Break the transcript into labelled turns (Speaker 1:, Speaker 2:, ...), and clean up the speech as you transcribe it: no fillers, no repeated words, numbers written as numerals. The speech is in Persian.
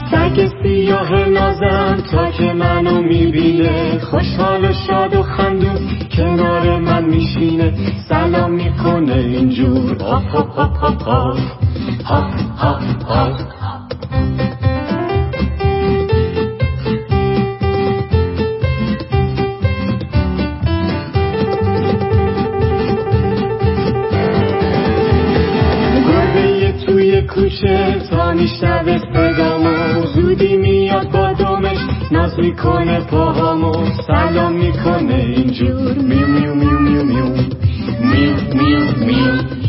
Speaker 1: سگ سیاه نازم تا که منو میبینه، خوشحال و شاد و خندون کنار من میشینه، سلام میکنه اینجور هاپ هاپ هاپ هاپ هاپ هاپ هاپ هاپ. توی کوچه تا میشنوه صدامو، زودی میاد با دمش ناز میکنه پاهامو، سلام میکنه اینجور میو میو میو میو میو میو میو میو.